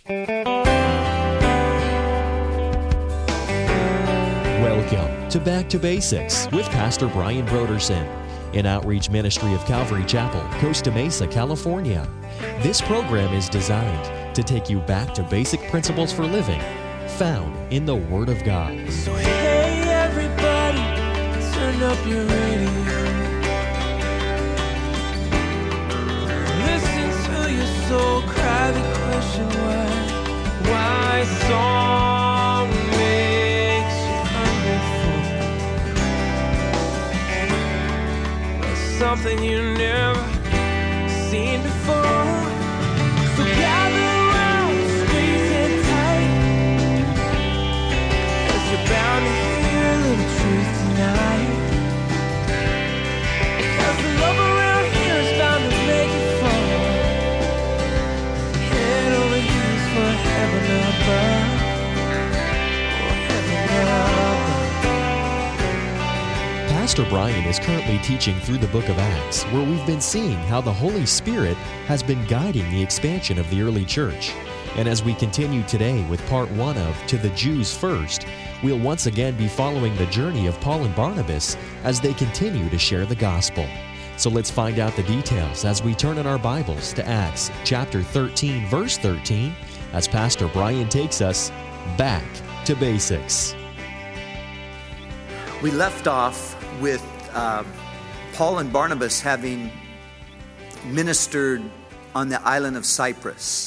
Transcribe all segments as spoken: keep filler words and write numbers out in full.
Welcome to Back to Basics with Pastor Brian Brodersen, an outreach ministry of Calvary Chapel, Costa Mesa, California. This program is designed to take you back to basic principles for living found in the Word of God. So hey everybody, turn up your radio. Listen to your soul cry the question why. Why song makes you hungry for something you never seen before. So gather around, squeeze it tight, 'cause you're bound to hear a little truth tonight. 'Cause the love around here is bound to make you fall. Head over heels for heaven above. Oh, heaven above. Pastor Brian is currently teaching through the book of Acts, where we've been seeing how the Holy Spirit has been guiding the expansion of the early church. And as we continue today with part one of To the Jews First, we'll once again be following the journey of Paul and Barnabas as they continue to share the gospel. So let's find out the details as we turn in our Bibles to Acts chapter thirteen, verse thirteen, as Pastor Brian takes us back to basics. We left off with uh, Paul and Barnabas having ministered on the island of Cyprus.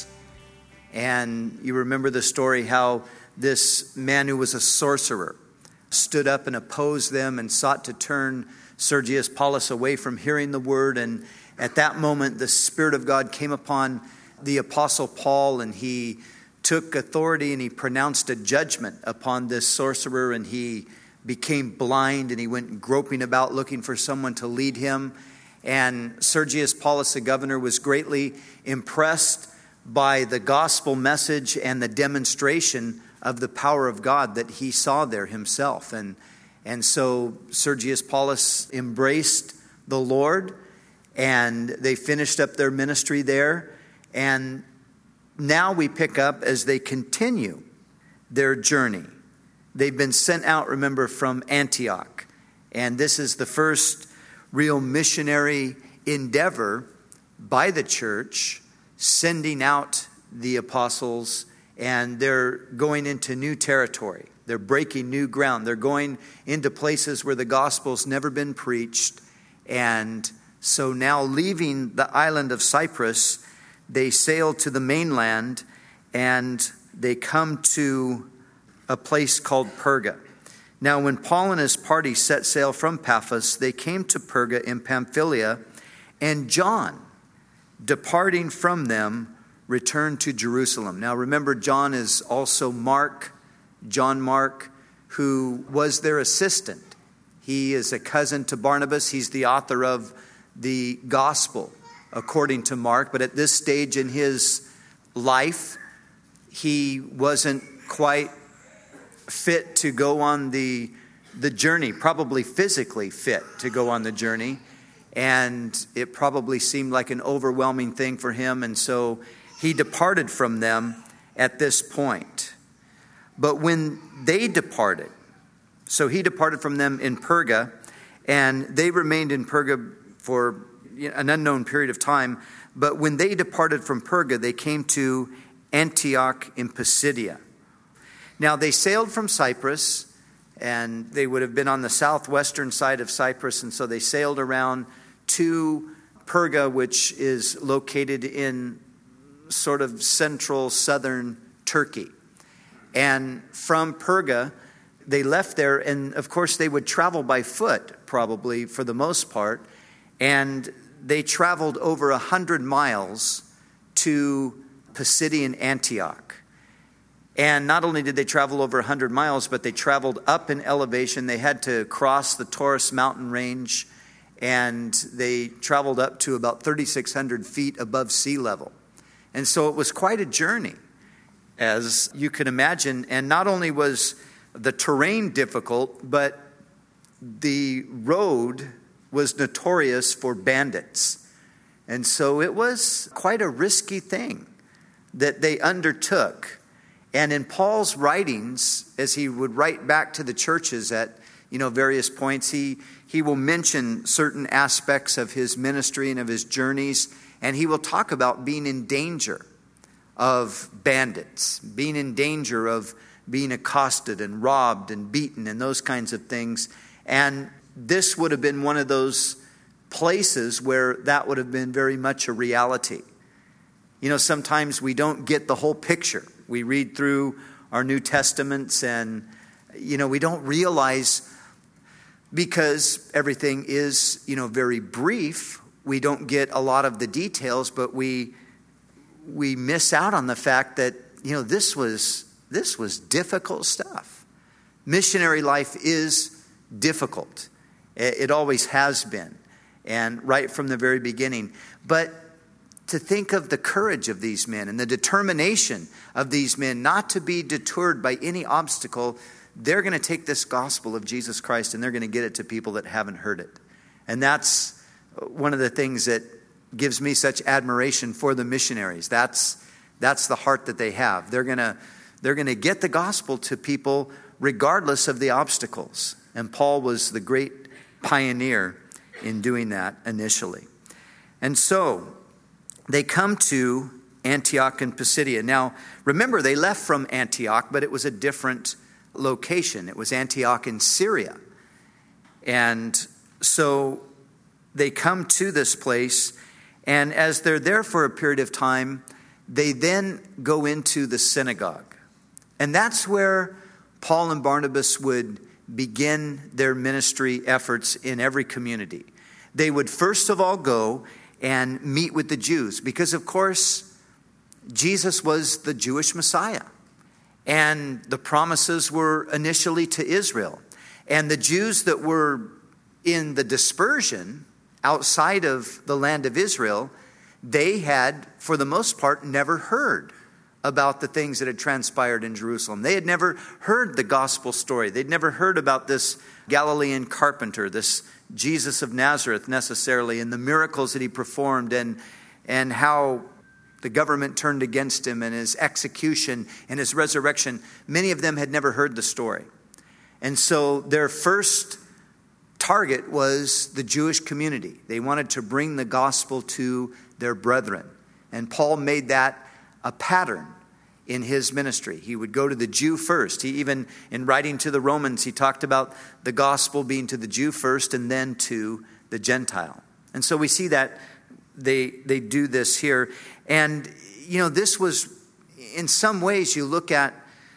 And you remember the story how this man who was a sorcerer stood up and opposed them and sought to turn Sergius Paulus away from hearing the word. And at that moment, the Spirit of God came upon the Apostle Paul, and he took authority and he pronounced a judgment upon this sorcerer, and he became blind, and he went groping about looking for someone to lead him. And Sergius Paulus, the governor, was greatly impressed by the gospel message and the demonstration of the power of God that he saw there himself. And, and so Sergius Paulus embraced the Lord, and they finished up their ministry there. And now we pick up as they continue their journey. They've been sent out, remember, from Antioch. And this is the first real missionary endeavor by the church, sending out the apostles, and they're going into new territory. They're breaking new ground. They're going into places where the gospel's never been preached. And so now, leaving the island of Cyprus, they sail to the mainland, and they come to a place called Perga. Now, when Paul and his party set sail from Paphos, they came to Perga in Pamphylia, and John, departing from them, returned to Jerusalem. Now, remember, John is also Mark, John Mark, who was their assistant. He is a cousin to Barnabas. He's the author of the gospel, according to Mark. But at this stage in his life, he wasn't quite fit to go on the the journey, probably physically fit to go on the journey. And it probably seemed like an overwhelming thing for him. And so he departed from them at this point. But when they departed, so he departed from them in Perga, and they remained in Perga for an unknown period of time. But when they departed from Perga, they came to Antioch in Pisidia. Now, they sailed from Cyprus, and they would have been on the southwestern side of Cyprus, and so they sailed around to Perga, which is located in sort of central southern Turkey. And from Perga, they left there, and of course they would travel by foot, probably for the most part, and they traveled over a hundred miles to Pisidian Antioch. And not only did they travel over one hundred miles, but they traveled up in elevation. They had to cross the Taurus mountain range, and they traveled up to about thirty-six hundred feet above sea level. And so it was quite a journey, as you can imagine. And not only was the terrain difficult, but the road was notorious for bandits. And so it was quite a risky thing that they undertook. And in Paul's writings, as he would write back to the churches at, you know, various points, he, he will mention certain aspects of his ministry and of his journeys, and he will talk about being in danger of bandits, being in danger of being accosted and robbed and beaten and those kinds of things. And this would have been one of those places where that would have been very much a reality. You know, sometimes we don't get the whole picture. We read through our New Testaments and, you know, we don't realize, because everything is, you know, very brief, we don't get a lot of the details, but we we miss out on the fact that, you know, this was this was difficult stuff. Missionary life is difficult. It always has been, and right from the very beginning. But to think of the courage of these men and the determination of these men not to be deterred by any obstacle, they're going to take this gospel of Jesus Christ and they're going to get it to people that haven't heard it. And that's one of the things that gives me such admiration for the missionaries. That's that's the heart that they have. They're going to they're going to get the gospel to people regardless of the obstacles. And Paul was the great pioneer in doing that initially. And so they come to Antioch and Pisidia. Now, remember, they left from Antioch, but it was a different location. It was Antioch in Syria. And so they come to this place, and as they're there for a period of time, they then go into the synagogue. And that's where Paul and Barnabas would begin their ministry efforts in every community. They would first of all go and meet with the Jews, because of course Jesus was the Jewish Messiah, and the promises were initially to Israel. And the Jews that were in the dispersion outside of the land of Israel, they had, for the most part, never heard about the things that had transpired in Jerusalem. They had never heard the gospel story. They'd never heard about this Galilean carpenter, this Jesus of Nazareth necessarily, and the miracles that he performed, and and how the government turned against him, and his execution and his resurrection. Many of them had never heard the story. And so their first target was the Jewish community. They wanted to bring the gospel to their brethren. And Paul made that a pattern in his ministry. He would go to the Jew first. He even, in writing to the Romans, he talked about the gospel being to the Jew first and then to the Gentile. And so we see that they they do this here. And, you know, this was, in some ways, you look at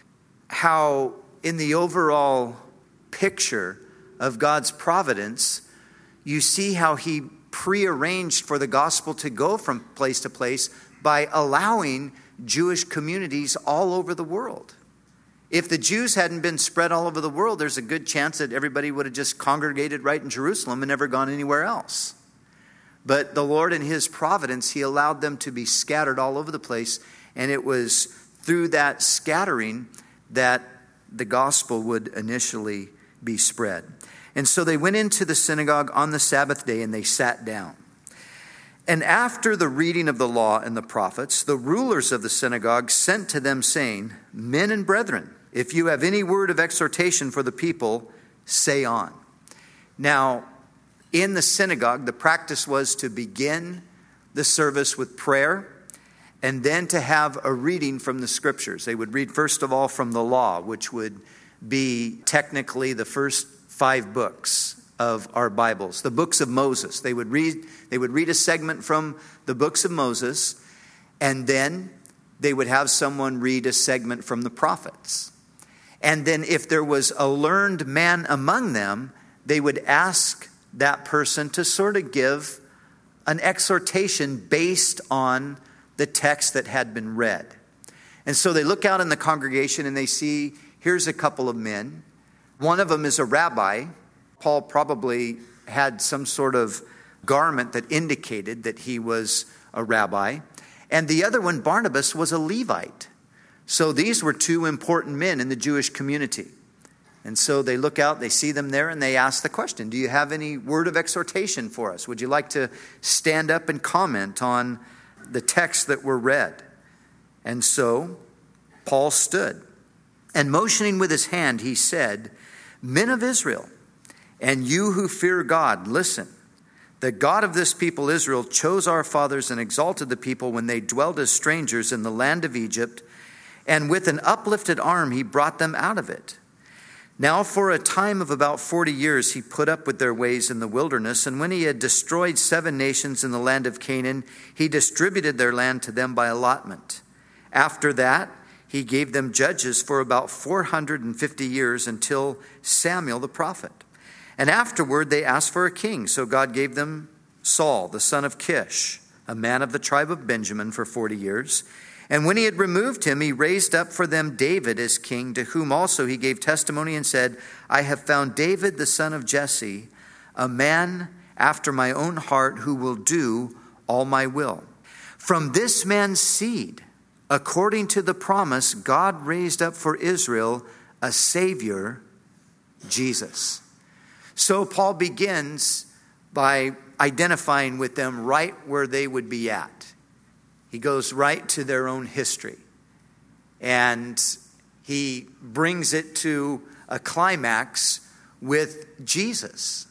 how in the overall picture of God's providence, you see how he prearranged for the gospel to go from place to place by allowing Jewish communities all over the world. If the Jews hadn't been spread all over the world, there's a good chance that everybody would have just congregated right in Jerusalem and never gone anywhere else. But the Lord, in his providence, he allowed them to be scattered all over the place. And it was through that scattering that the gospel would initially be spread. And so they went into the synagogue on the Sabbath day and they sat down. And after the reading of the law and the prophets, the rulers of the synagogue sent to them, saying, Men and brethren, if you have any word of exhortation for the people, say on. Now, in the synagogue, the practice was to begin the service with prayer and then to have a reading from the scriptures. They would read first of all from the law, which would be technically the first five books of our Bibles, the books of Moses. They would read they would read a segment from the books of Moses, and then they would have someone read a segment from the prophets. And then if there was a learned man among them, they would ask that person to sort of give an exhortation based on the text that had been read. And so they look out in the congregation and they see, here's a couple of men. One of them is a rabbi. Paul probably had some sort of garment that indicated that he was a rabbi. And the other one, Barnabas, was a Levite. So these were two important men in the Jewish community. And so they look out, they see them there, and they ask the question, do you have any word of exhortation for us? Would you like to stand up and comment on the texts that were read? And so Paul stood, and motioning with his hand, he said, "Men of Israel, and you who fear God, listen. The God of this people Israel chose our fathers and exalted the people when they dwelt as strangers in the land of Egypt, and with an uplifted arm he brought them out of it. Now for a time of about forty years he put up with their ways in the wilderness, and when he had destroyed seven nations in the land of Canaan, he distributed their land to them by allotment. After that, he gave them judges for about four hundred fifty years until Samuel the prophet. And afterward they asked for a king, so God gave them Saul, the son of Kish, a man of the tribe of Benjamin, for forty years. And when he had removed him, he raised up for them David as king, to whom also he gave testimony and said, I have found David the son of Jesse, a man after my own heart, who will do all my will. From this man's seed, according to the promise, God raised up for Israel a Savior, Jesus." So Paul begins by identifying with them right where they would be at. He goes right to their own history. And he brings it to a climax with Jesus.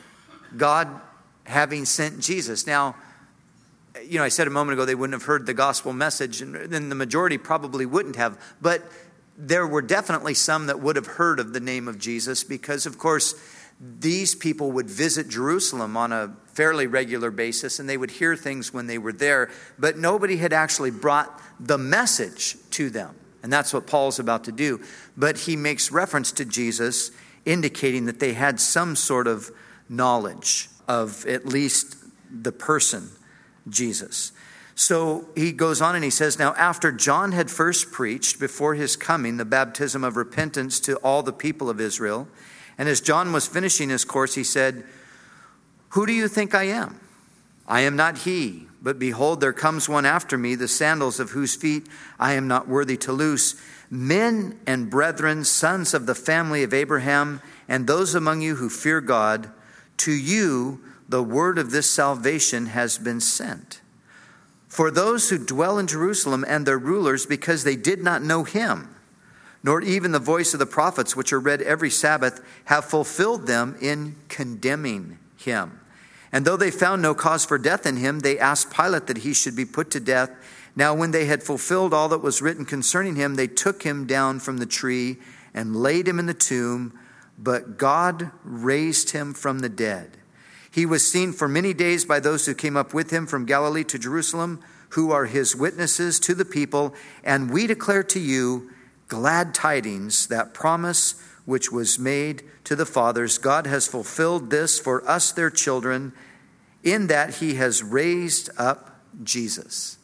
God having sent Jesus. Now, you know, I said a moment ago they wouldn't have heard the gospel message, and then the majority probably wouldn't have. But there were definitely some that would have heard of the name of Jesus because, of course, these people would visit Jerusalem on a fairly regular basis, and they would hear things when they were there, but nobody had actually brought the message to them. And that's what Paul's about to do. But he makes reference to Jesus, indicating that they had some sort of knowledge of at least the person, Jesus. So he goes on and he says, "Now after John had first preached before his coming the baptism of repentance to all the people of Israel, and as John was finishing his course, he said, 'Who do you think I am? I am not he, but behold, there comes one after me, the sandals of whose feet I am not worthy to loose. Men and brethren, sons of the family of Abraham, and those among you who fear God, to you the word of this salvation has been sent. For those who dwell in Jerusalem and their rulers, because they did not know him, nor even the voice of the prophets, which are read every Sabbath, have fulfilled them in condemning him. And though they found no cause for death in him, they asked Pilate that he should be put to death. Now when they had fulfilled all that was written concerning him, they took him down from the tree and laid him in the tomb. But God raised him from the dead. He was seen for many days by those who came up with him from Galilee to Jerusalem, who are his witnesses to the people. And we declare to you glad tidings, that promise which was made to the fathers. God has fulfilled this for us, their children, in that he has raised up Jesus."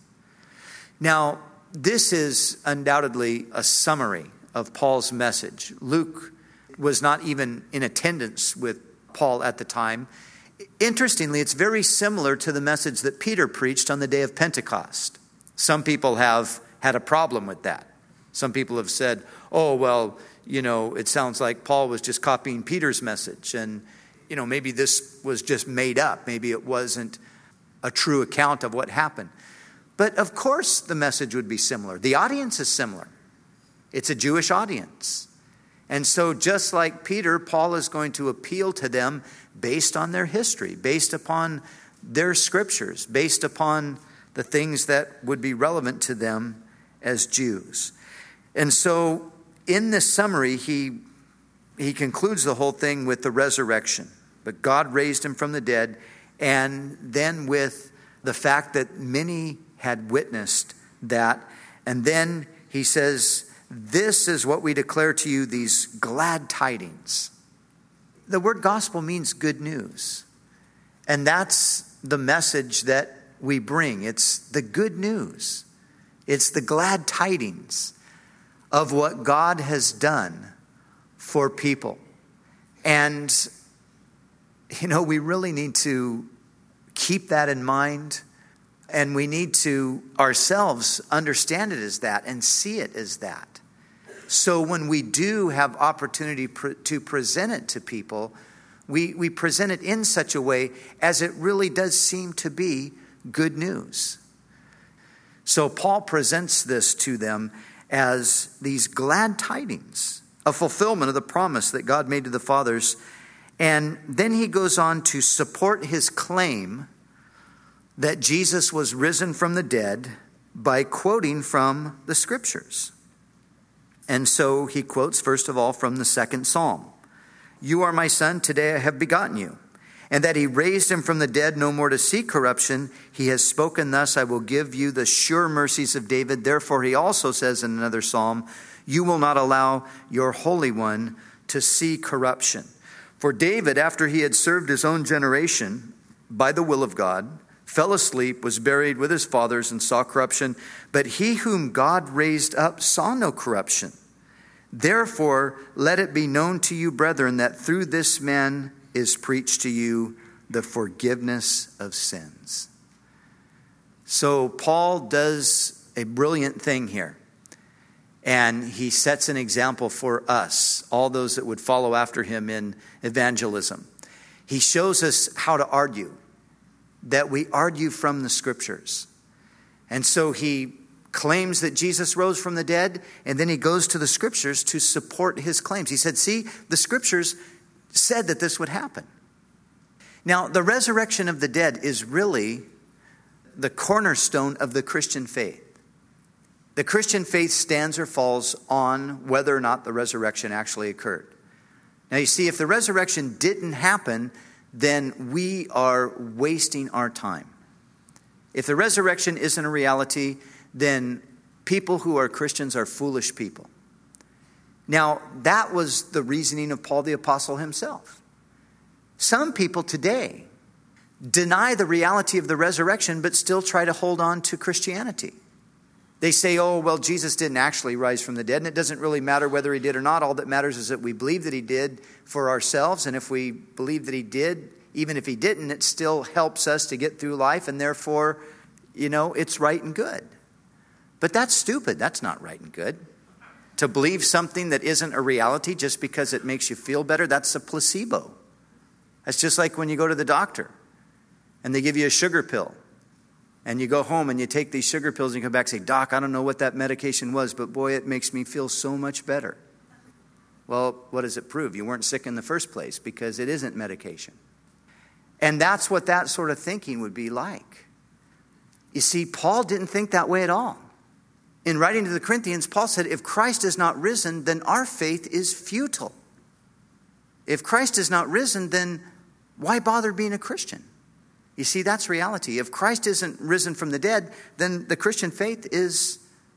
Now, this is undoubtedly a summary of Paul's message. Luke was not even in attendance with Paul at the time. Interestingly, it's very similar to the message that Peter preached on the day of Pentecost. Some people have had a problem with that. Some people have said, oh, well, you know, it sounds like Paul was just copying Peter's message. And, you know, maybe this was just made up. Maybe it wasn't a true account of what happened. But of course the message would be similar. The audience is similar. It's a Jewish audience. And so just like Peter, Paul is going to appeal to them based on their history, based upon their scriptures, based upon the things that would be relevant to them as Jews. And so in this summary, he, he concludes the whole thing with the resurrection. But God raised him from the dead, and then with the fact that many had witnessed that. And then he says, this is what we declare to you, these glad tidings. The word gospel means good news. And that's the message that we bring. It's the good news. It's the glad tidings of what God has done for people. And, you know, we really need to keep that in mind. And we need to ourselves understand it as that and see it as that. So when we do have opportunity pr- to present it to people, we, we present it in such a way as it really does seem to be good news. So Paul presents this to them as these glad tidings, a fulfillment of the promise that God made to the fathers. And then he goes on to support his claim that Jesus was risen from the dead by quoting from the scriptures. And so he quotes, first of all, from the second psalm. You are my son, today I have begotten you. And that he raised him from the dead, no more to see corruption. He has spoken thus, I will give you the sure mercies of David. Therefore he also says in another psalm, you will not allow your Holy One to see corruption. For David, after he had served his own generation by the will of God, fell asleep, was buried with his fathers, and saw corruption. But he whom God raised up saw no corruption. Therefore, let it be known to you, brethren, that through this man is preached to you the forgiveness of sins. So Paul does a brilliant thing here. And he sets an example for us, all those that would follow after him in evangelism. He shows us how to argue, that we argue from the scriptures. And so he claims that Jesus rose from the dead, and then he goes to the scriptures to support his claims. He said, see, the scriptures said that this would happen. Now, the resurrection of the dead is really the cornerstone of the Christian faith. The Christian faith stands or falls on whether or not the resurrection actually occurred. Now, you see, if the resurrection didn't happen, then we are wasting our time. If the resurrection isn't a reality, then people who are Christians are foolish people. Now, that was the reasoning of Paul the Apostle himself. Some people today deny the reality of the resurrection, but still try to hold on to Christianity. They say, oh, well, Jesus didn't actually rise from the dead, and it doesn't really matter whether he did or not. All that matters is that we believe that he did for ourselves, and if we believe that he did, even if he didn't, it still helps us to get through life, and therefore, you know, it's right and good. But that's stupid. That's not right and good. To believe something that isn't a reality just because it makes you feel better, that's a placebo. That's just like when you go to the doctor, and they give you a sugar pill. And you go home and you take these sugar pills and you come back and say, Doc, I don't know what that medication was, but boy, it makes me feel so much better. Well, what does it prove? You weren't sick in the first place because it isn't medication. And that's what that sort of thinking would be like. You see, Paul didn't think that way at all. In writing to the Corinthians, Paul said, if Christ is not risen, then our faith is futile. If Christ is not risen, then why bother being a Christian? You see, that's reality. If Christ isn't risen from the dead, then the Christian faith is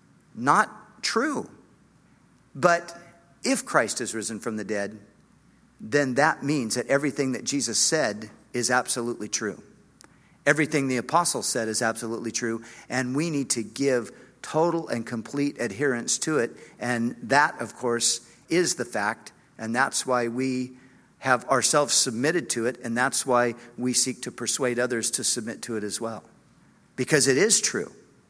not true. But if Christ is risen from the dead, then that means that everything that Jesus said is absolutely true. Everything the apostles said is absolutely true. And we need to give total and complete adherence to it. And that, of course, is the fact. And that's why we have ourselves submitted to it, and that's why we seek to persuade others to submit to it as well. Because it is true.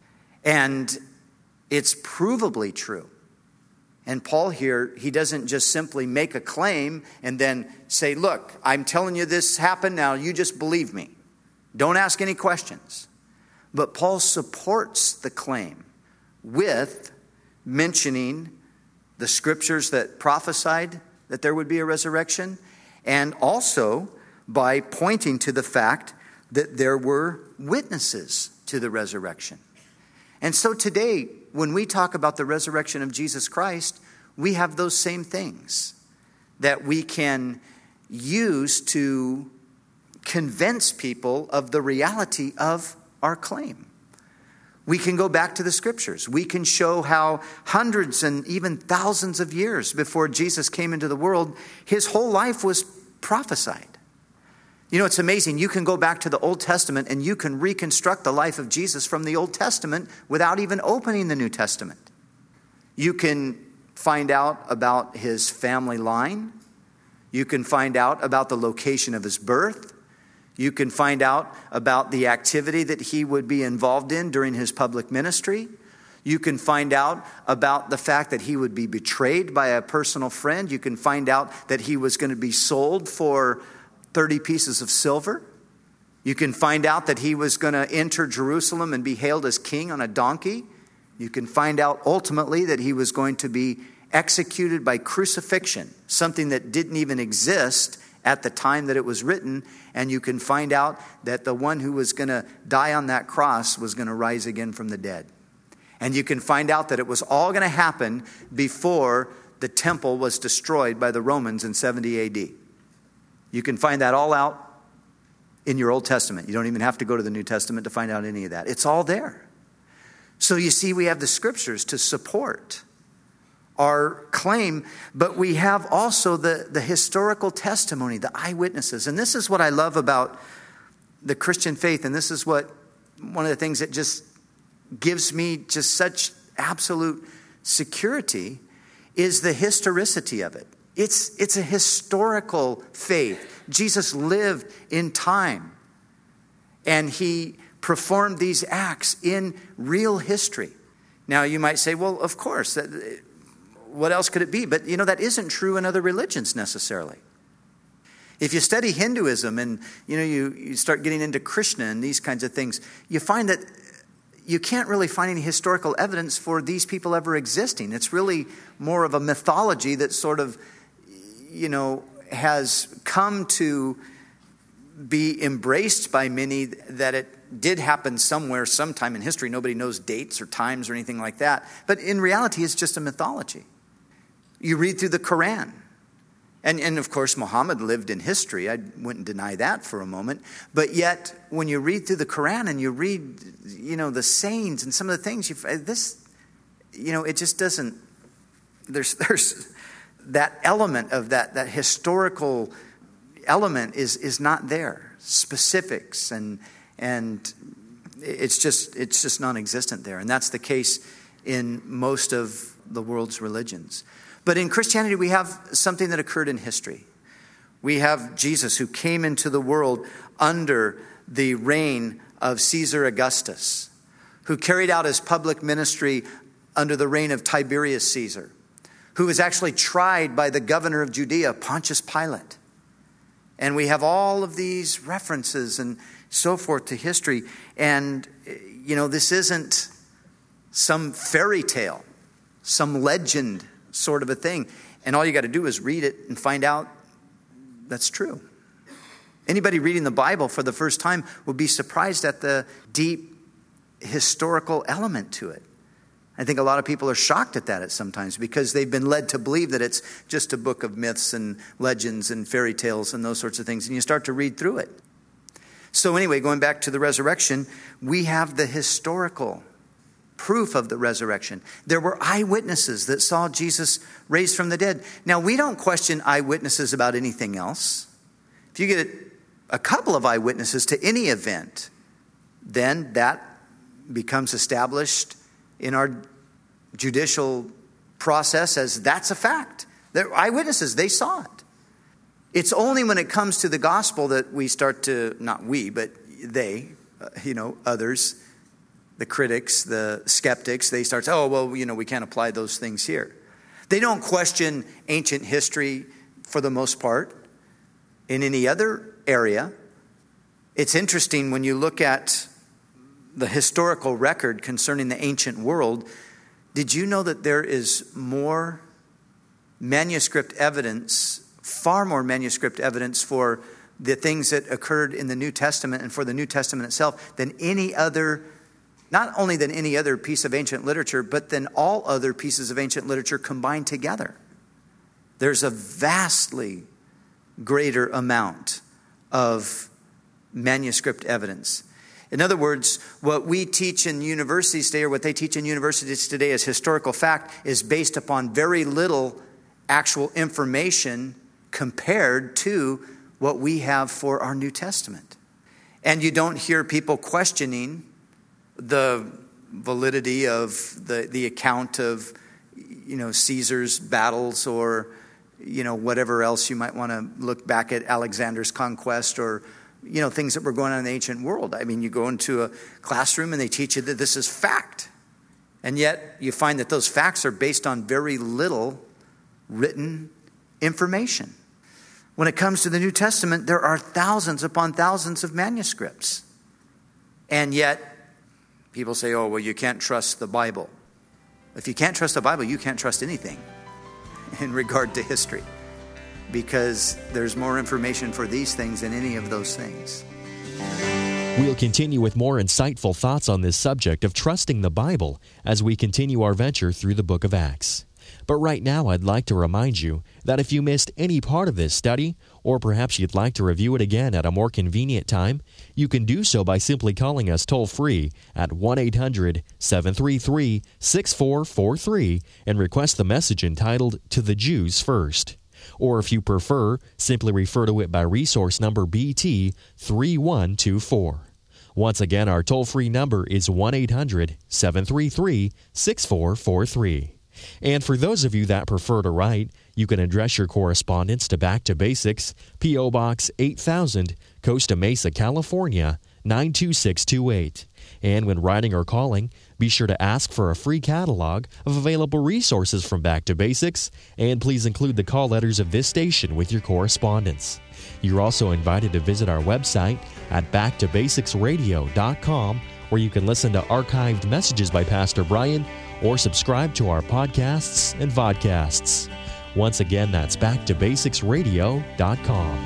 And it's provably true. And Paul here, he doesn't just simply make a claim and then say, look, I'm telling you this happened, now you just believe me. Don't ask any questions. But Paul supports the claim with mentioning the scriptures that prophesied that there would be a resurrection, and also by pointing to the fact that there were witnesses to the resurrection. And so today, when we talk about the resurrection of Jesus Christ, we have those same things that we can use to convince people of the reality of our claim. We can go back to the scriptures. We can show how hundreds and even thousands of years before Jesus came into the world, his whole life was prophesied. You know, it's amazing. You can go back to the Old Testament and you can reconstruct the life of Jesus from the Old Testament without even opening the New Testament. You can find out about his family line. You can find out about the location of his birth. You can find out about the activity that he would be involved in during his public ministry. You can find out about the fact that he would be betrayed by a personal friend. You can find out that he was going to be sold for thirty pieces of silver. You can find out that he was going to enter Jerusalem and be hailed as king on a donkey. You can find out ultimately that he was going to be executed by crucifixion, something that didn't even exist at the time that it was written. And you can find out that the one who was going to die on that cross was going to rise again from the dead. And you can find out that it was all going to happen before the temple was destroyed by the Romans in seventy A D. You can find that all out in your Old Testament. You don't even have to go to the New Testament to find out any of that. It's all there. So you see, we have the scriptures to support our claim, but we have also the, the historical testimony, the eyewitnesses. And this is what I love about the Christian faith. And this is what one of the things that just gives me just such absolute security is the historicity of it. It's, it's a historical faith. Jesus lived in time, and he performed these acts in real history. Now, you might say, well, of course, that, what else could it be? But, you know, that isn't true in other religions necessarily. If you study Hinduism and, you know, you, you start getting into Krishna and these kinds of things, you find that you can't really find any historical evidence for these people ever existing. It's really more of a mythology that sort of, you know, has come to be embraced by many, that it did happen somewhere, sometime in history. Nobody knows dates or times or anything like that. But in reality, it's just a mythology. You read through the Quran. And, and of course, Muhammad lived in history. I wouldn't deny that for a moment. But yet, when you read through the Quran and you read, you know, the sayings and some of the things, you this, you know, it just doesn't, there's there's that element of that, that historical element is is not there. Specifics and and it's just it's just non-existent there. And that's the case in most of the world's religions. But in Christianity, we have something that occurred in history. We have Jesus, who came into the world under the reign of Caesar Augustus, who carried out his public ministry under the reign of Tiberius Caesar, who was actually tried by the governor of Judea, Pontius Pilate. And we have all of these references and so forth to history. And, you know, this isn't some fairy tale, some legend sort of a thing. And all you got to do is read it and find out that's true. Anybody reading the Bible for the first time will be surprised at the deep historical element to it. I think a lot of people are shocked at that at sometimes because they've been led to believe that it's just a book of myths and legends and fairy tales and those sorts of things. And you start to read through it. So anyway, going back to the resurrection, we have the historical proof of the resurrection. There were eyewitnesses that saw Jesus raised from the dead. Now, we don't question eyewitnesses about anything else. If you get a couple of eyewitnesses to any event, then that becomes established in our judicial process as that's a fact. They're eyewitnesses, they saw it. It's only when it comes to the gospel that we start to, not we, but they, uh, you know, others, the critics, the skeptics, they start saying, oh, well, you know, we can't apply those things here. They don't question ancient history for the most part in any other area. It's interesting when you look at the historical record concerning the ancient world. Did you know that there is more manuscript evidence, far more manuscript evidence for the things that occurred in the New Testament and for the New Testament itself than any other, not only than any other piece of ancient literature, but than all other pieces of ancient literature combined together? There's a vastly greater amount of manuscript evidence. In other words, what we teach in universities today, or what they teach in universities today as historical fact, is based upon very little actual information compared to what we have for our New Testament. And you don't hear people questioning the validity of the, the account of, you know, Caesar's battles, or, you know, whatever else you might want to look back at, Alexander's conquest, or, you know, things that were going on in the ancient world. I mean, you go into a classroom and they teach you that this is fact. And yet you find that those facts are based on very little written information. When it comes to the New Testament, there are thousands upon thousands of manuscripts. And yet, people say, oh, well, you can't trust the Bible. If you can't trust the Bible, you can't trust anything in regard to history, because there's more information for these things than any of those things. We'll continue with more insightful thoughts on this subject of trusting the Bible as we continue our venture through the book of Acts. But right now, I'd like to remind you that if you missed any part of this study, or perhaps you'd like to review it again at a more convenient time, you can do so by simply calling us toll-free at one eight hundred seven three three six four four three and request the message entitled To the Jews First. Or if you prefer, simply refer to it by resource number B T three one two four. Once again, our toll-free number is one eight hundred seven three three six four four three. And for those of you that prefer to write, you can address your correspondence to Back to Basics, P O. Box eight thousand, Costa Mesa, California, nine two six two eight. And when writing or calling, be sure to ask for a free catalog of available resources from Back to Basics, and please include the call letters of this station with your correspondence. You're also invited to visit our website at back to basics radio dot com, where you can listen to archived messages by Pastor Brian or subscribe to our podcasts and vodcasts. Once again, that's back to basics radio dot com.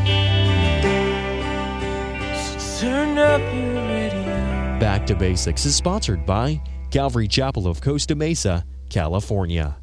So turn up your radio. Back to Basics is sponsored by Calvary Chapel of Costa Mesa, California.